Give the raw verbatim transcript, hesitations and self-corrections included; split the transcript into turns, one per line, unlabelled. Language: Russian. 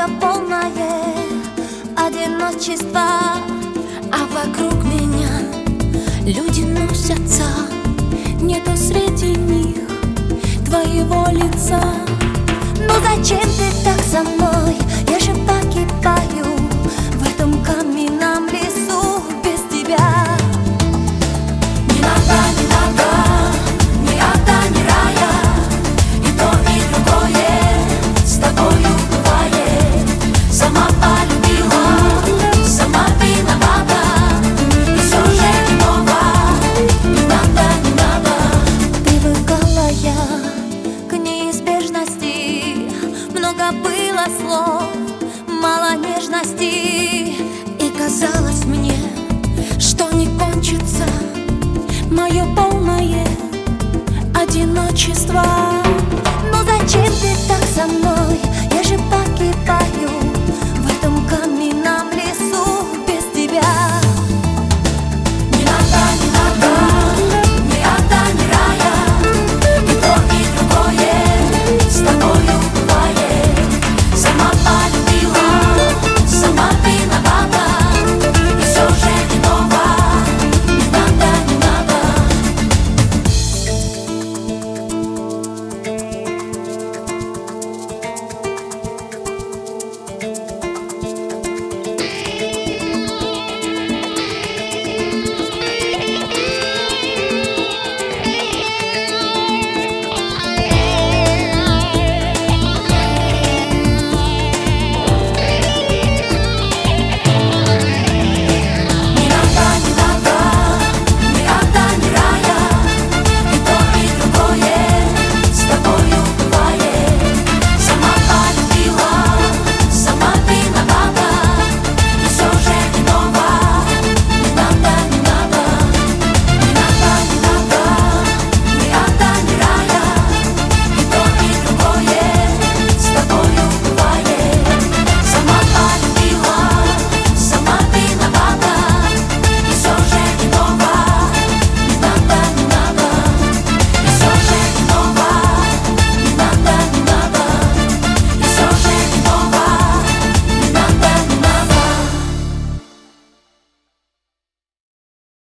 мое полное одиночество, а вокруг меня люди носятся, нету среди них твоего лица. Ну зачем ты так со мной? Я же погибаю в этом каменном лесу без тебя. Не надо, не надо, ни ада, ни рая, и то, и другое с тобою бывает. Сама полюбила, сама виновата, и все же не ново. Не надо, не надо. Привыкала я к неизбежности, много было слов, мало нежности, и казалось мне, что не кончится мое полное